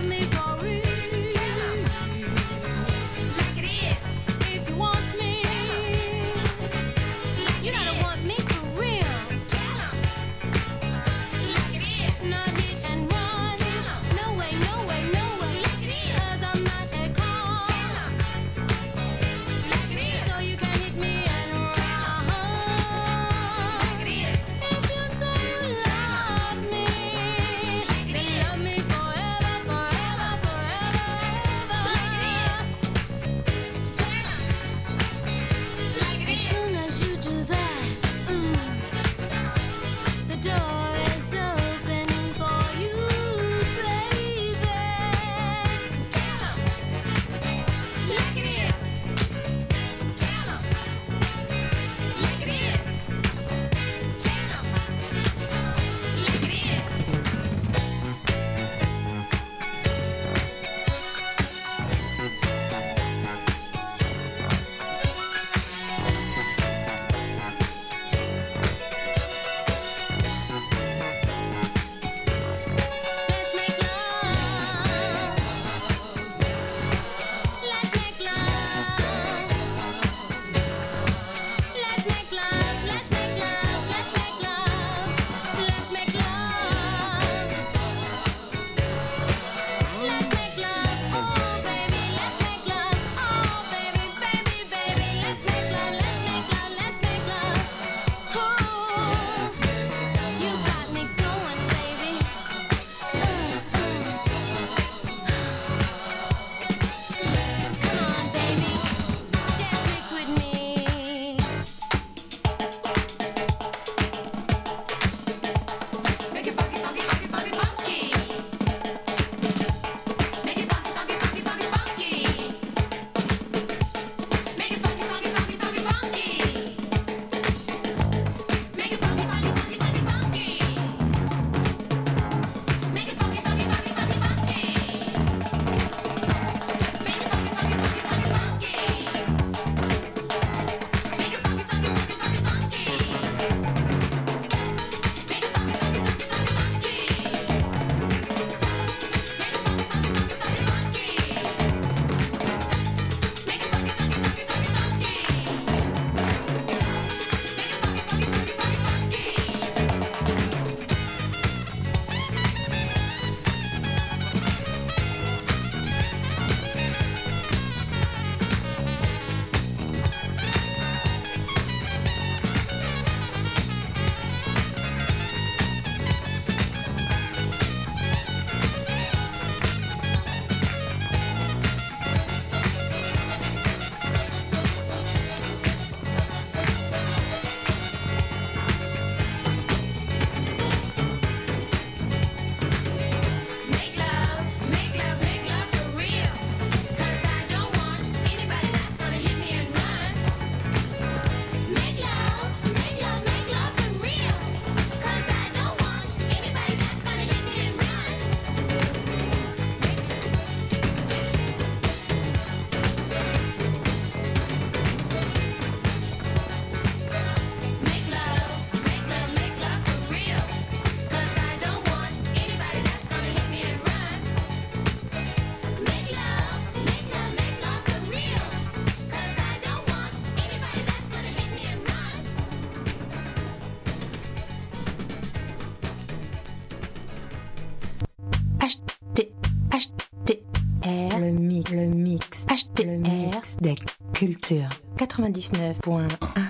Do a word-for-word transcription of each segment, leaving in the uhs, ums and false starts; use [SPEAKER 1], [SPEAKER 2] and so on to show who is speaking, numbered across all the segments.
[SPEAKER 1] Le mix, le mix, acheter le mix des cultures quatre-vingt-dix-neuf point un.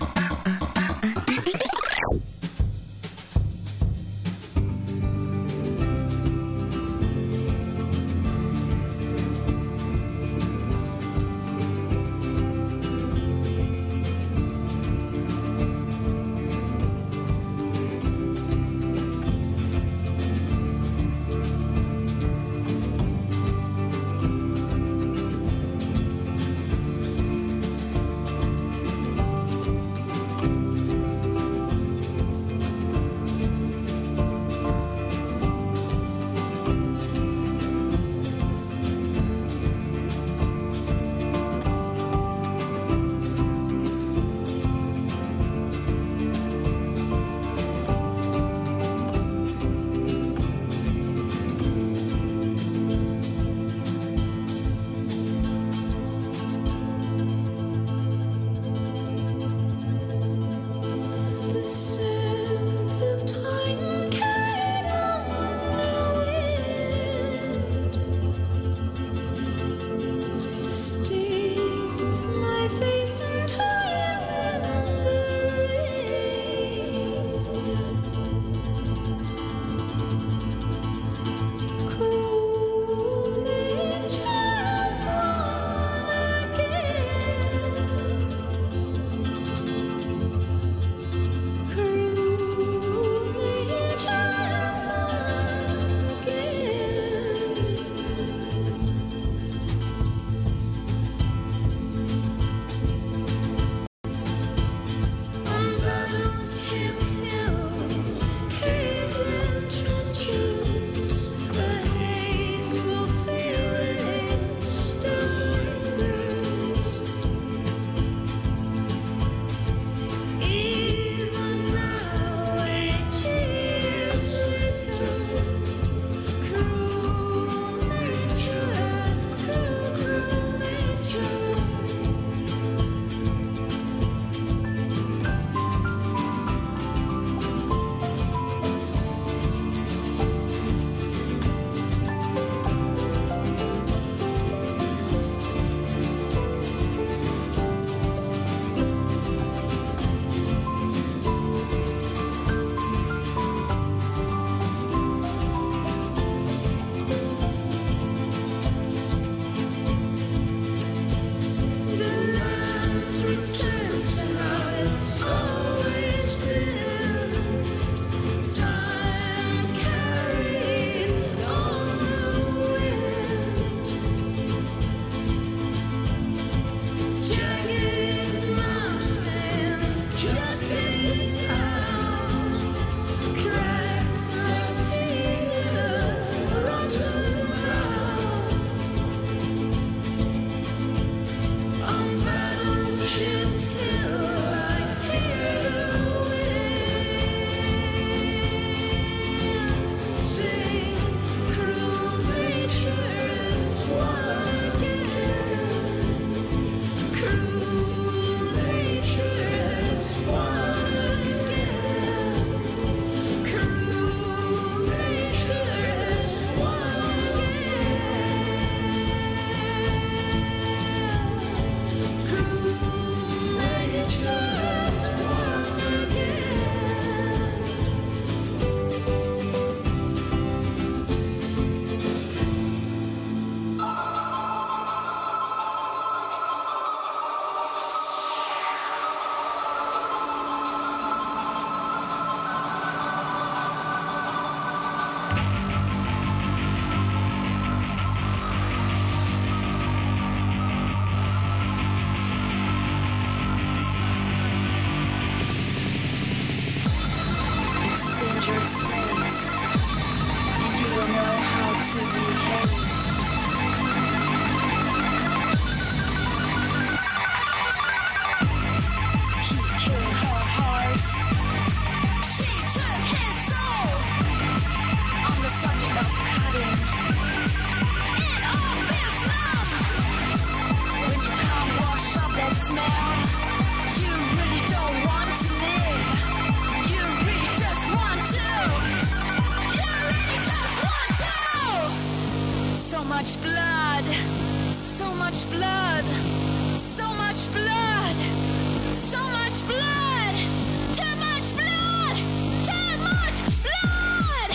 [SPEAKER 2] much blood, so much blood, so much blood, so much blood, too much blood, too much blood.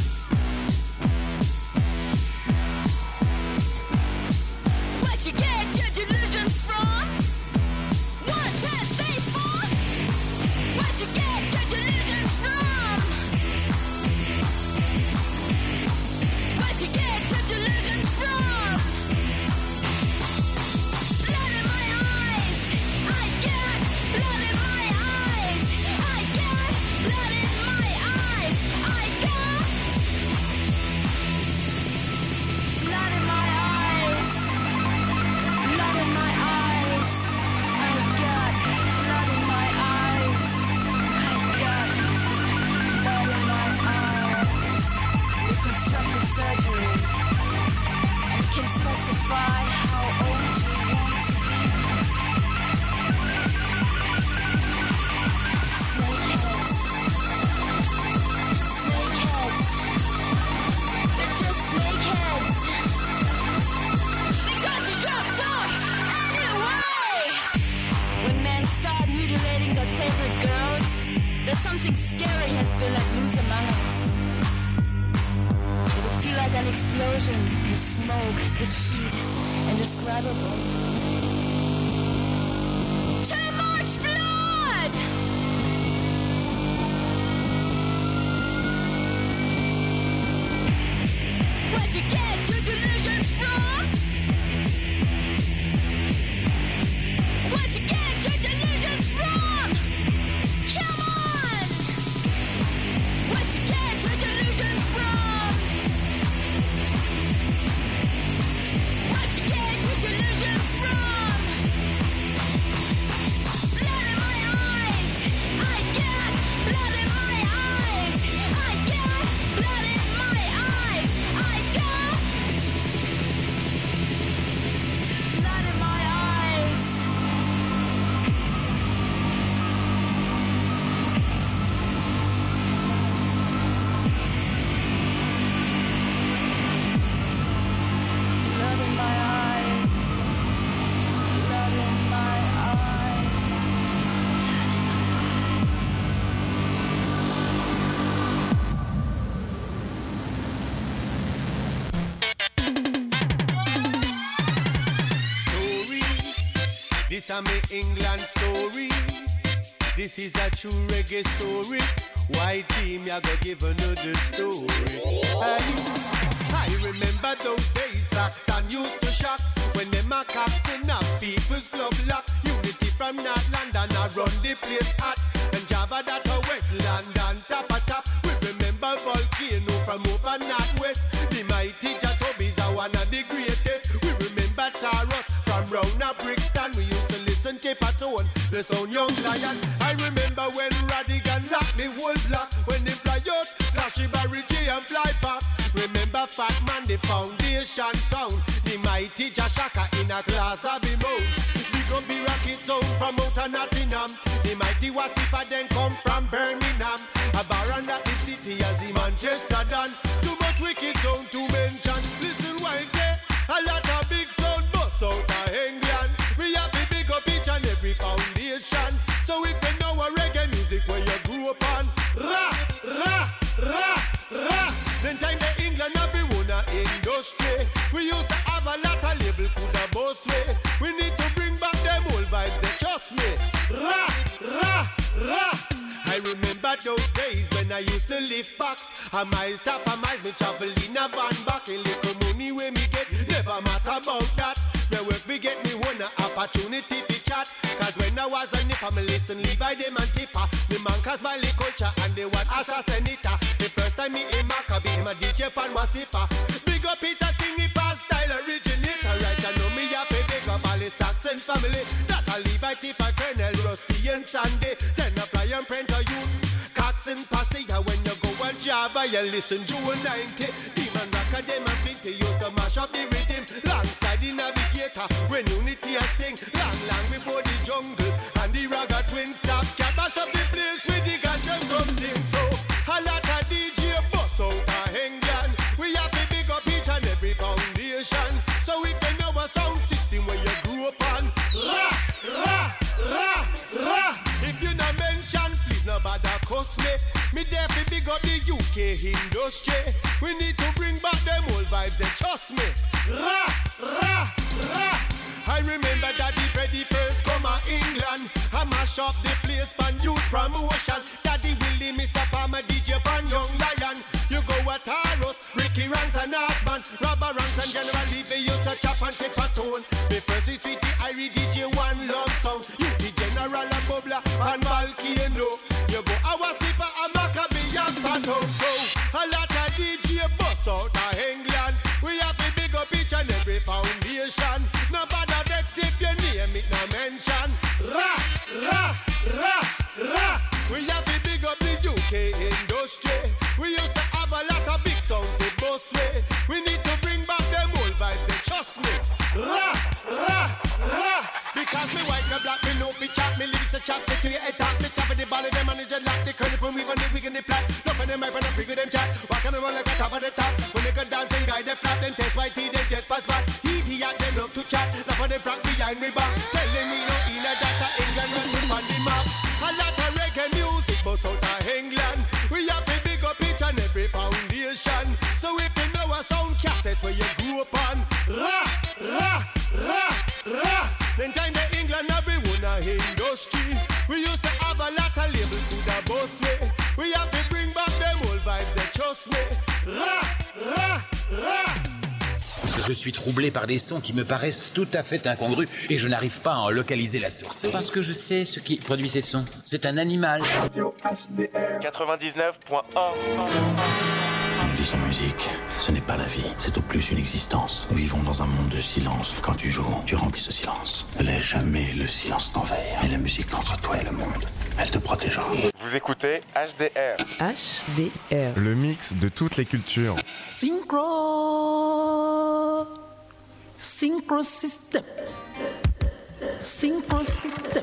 [SPEAKER 2] Where'd you get your delusions from? One, two, three, four. Where'd you get your delusions from? Where'd you get your delusions from? Blood in my eyes, I get blood in my eyes, I get blood in my eyes, I get blood in my eyes, blood in my eyes, I got blood in my eyes, I got blood in my eyes. Reconstructive surgery, and can specify how old you want to be. Snakeheads, snakeheads, they're just snakeheads. They got you dropped off anyway. When men start mutilating their favorite girls, there's something scary has been let loose among us. It'll feel like an explosion, the smoke, the heat, indescribable. Too much blood! Where'd you get your delusions from? Where'd you get your delusions from? Come on! Where'd you get your delusions from? Where'd you get your delusions from? Blood in my eyes, I get blood in my eyes, I get blood in my eyes, I get blood in my eyes. Blood in my eyes, blood in my eyes, blood in my eyes.
[SPEAKER 3] Story. This a me England story. This is a true reggae story. White team, ya go give another story. Hey, I remember those days, Saxon used to shock when them a cocks in a people's club lock. Unity from North London, I run the place hot. And Java that a West London, top a top. We remember Volcano from over Northwest. The mighty Jatobis are one of the greatest. We remember Taros from round a Brixton. We used to listen to Patone, the sound young lion. I remember when Radigan locked the whole block. When they fly out, Flashy Barry J and fly back. Remember Fat Man, the foundation sound. The mighty Jashaka in a class of the mouth. We go be rocket town from out of Nottingham. The mighty Wasifa then come from Birmingham. A baron at the city as the Manchester done. Too much wicked town to mention. Listen right there, a lot of big sound bust out of England. We have to big up each and every foundation. So if you know a reggae music where you grew up on, ra, ra, ra, ra. Then time the England have been one industry. We used to have a lot of label could have boss way. We need to bring back them old vibes, they trust me. Ra, ra, ra. I remember those days when I used to lift box. I might stop, I might be travel in a van back. A little money when me get, never matter about that. Where work we get me one opportunity to chat. Cause when I was a nipper, me listen Levi them and Tipper. The man cause my culture and they want Asha Senita. The first time me in Maccabi, him a D J pan Wasifa. Big up Peter King, if a style originator. Right, I know me a pay big up all the Saxon family. That a Levi Tipper, Colonel Rusty and Sandy. Then apply and print a youth. Cox and Passy, when you go on Java, you listen to a ninety. Demon Rocker, them a big, they used to mash up the rhythm. Longside the navigator, when unity a sting. Long, long before the jungle and the Raga twins stop. Can mash up the place with the ganja something. So, a lot of D J bust out of England. We have to big up each and every foundation. nation. So if you know a sound system where you grew up on, ra, ra, ra, ra. If you not mention, please no bother cuss me. Me there fi big up the U K industry. We need to bring back them old vibes and trust me. Ra, ra, ra. I remember Daddy Freddy first come to England. I mash up the place pan youth promotion. Daddy Willie, Mister Palmer, D J pan Young Lion. You go at Taros, Ricky Rance and Osman, Robert Rance and General Lee. They used to chop and take a tone. The first is Sweetie Irie, D J One Love Song. You the General and Bubla and Volcano. You go Awasifa and Maccabee and Pato. So a lot of D J bust out of England. We have to big up each and every foundation. No bother vex if you name it, no mention. Ra, ra, ra, ra. We have to big up the U K industry. We used to have a lot of big songs to boss way. We need to bring back them old vibes and trust me. Ra, ra, ra. Because me white, me black, me know me chat, me lyrics a chat, me to your head talk, me chop with the ball of them manager lock, the curly from weave and the wig and the flat. Look at them, I find a figure them chat. Walk on the run like a top of the top. When they go dance and guide the flat, then taste white tea, then get past back. He, he at them love to chat. Look for them frack behind me back. Telling me no in a data England run to on the map. A lot of reggae music bust out of England. We have to big up each and every foundation. So if you know a sound cassette where you grew up on, ra, ra, ra, ra. Then time the England everyone a industry. We used to have a lot of labels to the boss way. We have to bring back them old vibes and trust me. Ra, ra, ra.
[SPEAKER 4] Je suis troublé par des sons qui me paraissent tout à fait incongrus et je n'arrive pas à en localiser la source. Parce que je sais ce qui produit ces sons. C'est un animal.
[SPEAKER 5] Radio H D R
[SPEAKER 6] quatre-vingt-dix-neuf point un.
[SPEAKER 7] Une vie sans musique, ce n'est pas la vie, c'est au plus une existence. Nous vivons dans un monde de silence. Quand tu joues, tu remplis ce silence. Ne laisse jamais le silence t'envahir. Mais la musique entre toi et le monde, elle te protégera.
[SPEAKER 6] Vous écoutez H D R.
[SPEAKER 8] H D R.
[SPEAKER 9] Le mix de toutes les cultures.
[SPEAKER 8] Synchro. Synchro system. Synchro system.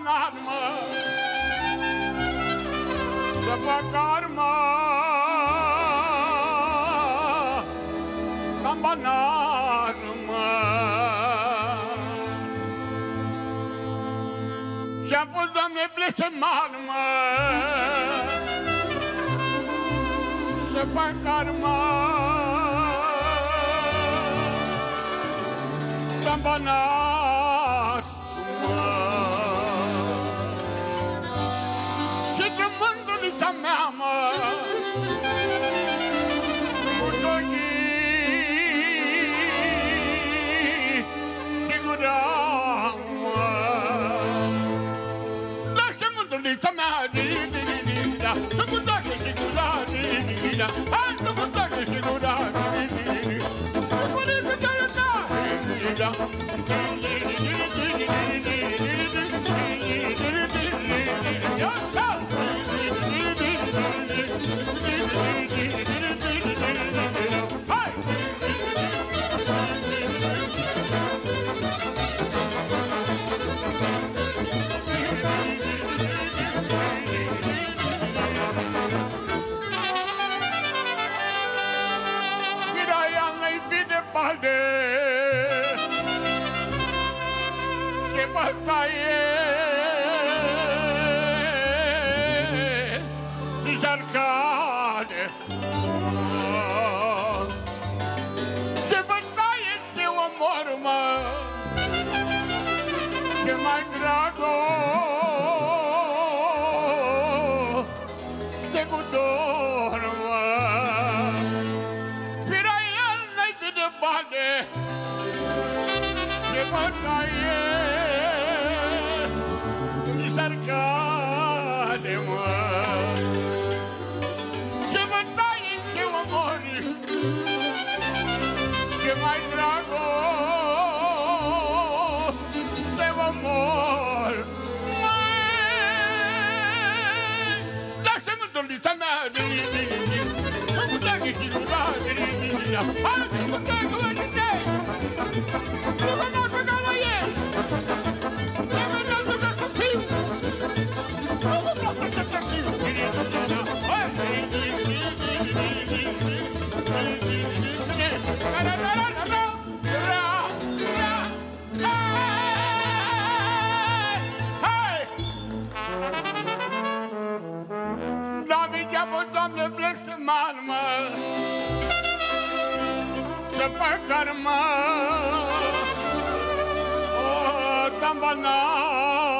[SPEAKER 5] banat, mă, să fac karma, am banat, mă. Și-am pus, Doamne, blesteman, mă, să fac karma, am banat, mă. Și trămândulița mea, mă, cu ochii și gura, mă. Lasă mândulița mea, di-di-di-di-da, tu cu ochii și gura, di-di-di-da, hai, tu cu ochii și gura, di-di-di-di, tu cu ochii și gura, di-di-di-da. Se bătaie și jarcade, se bătaie, se omor, mă, ce mai drago, se cu dor, mă. Firea el n-ai cât de bade, se bătaie și jarcade, mă. Se bătaie, se omori, ce mai drago, se omor, măi. Lasă-mă, dornița mea, di-di-di-di, să puteagă și ruda, di-di-di-di, hai, să puteagă, mă, di-di-di, să mă pe care e, să mă pe care fiu, să mă pe care fiu, di-di-di-di, hai, di-di-di-di-di-di-di-di, Doamne, blesteman, mă, să fac karma, o, tam banat.